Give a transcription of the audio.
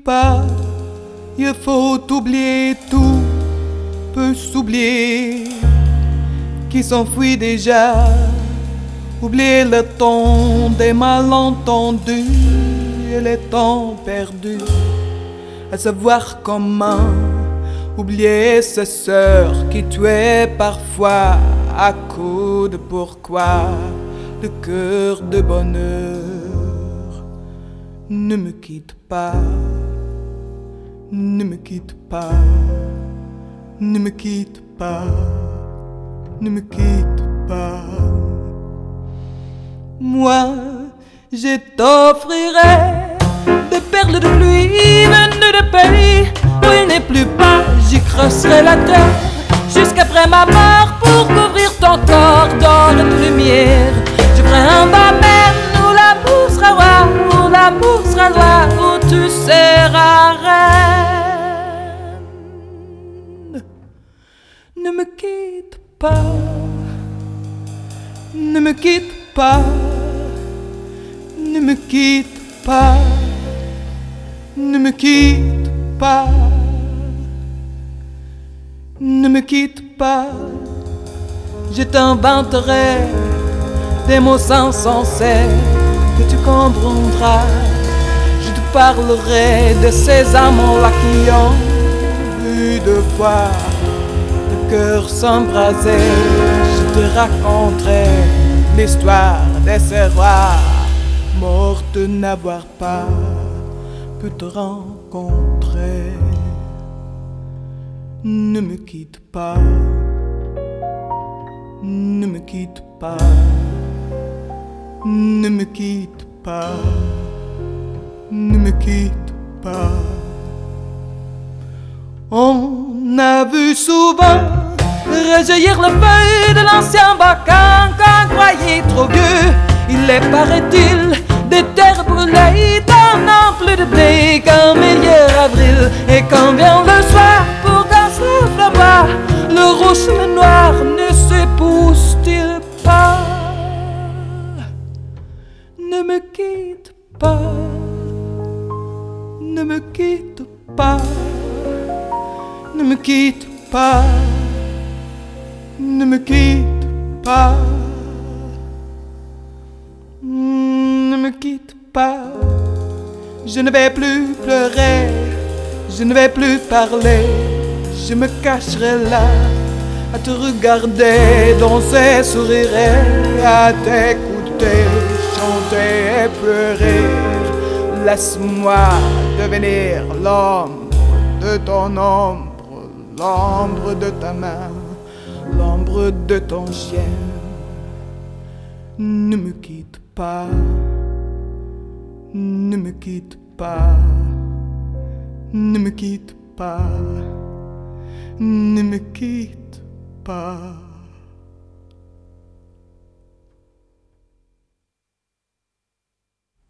pas, il faut oublier tout, peut s'oublier, qui s'enfuit déjà. Oublier le temps des malentendus et les temps perdus, à savoir comment oublier ces sœurs qui tuaient parfois à coups de pourquoi le cœur de bonheur. Ne me quitte pas, ne me quitte pas, ne me quitte pas, ne me quitte pas. Moi, je t'offrirai des perles de pluie venues de pays où il n'est plus pas. J'y creuserai la terre jusqu'après ma mort pour couvrir ton corps d'or et de lumière. Je ferai un domaine où l'amour sera roi, où l'amour sera loi, où tu seras reine. Ne me quitte pas, ne me quitte pas, ne me quitte pas, ne me quitte pas, ne me quitte pas. Je t'inventerai des mots sans sens que tu comprendras. Je te parlerai de ces amants-là qui ont vu deux fois le cœur s'embraser. Je te raconterai l'histoire de ces rois morts de n'avoir pas pu te rencontrer. Ne me quitte pas, ne me quitte pas, ne me quitte pas, ne me quitte pas. On a vu souvent rejaillir le feuille de l'ancien bacin qu'on croyait trop vieux. Il est, paraît-il, des terres brûlées d'un an plus de blé qu'un meilleur avril. Et quand vient le soir pour qu'un souffle à boire, le rouge et le noir ne s'épousent-ils pas? Ne me quitte pas, ne me quitte pas, ne me quitte pas, ne me quitte pas, ne me quitte pas. Je ne vais plus pleurer, je ne vais plus parler, je me cacherai là à te regarder danser, sourire, à t'écouter, chanter et pleurer. Laisse-moi devenir l'ombre de ton ombre, l'ombre de ta main, l'ombre de ton chien. Ne me quitte pas, ne me quitte pas, ne me quitte pas, ne me quitte pas.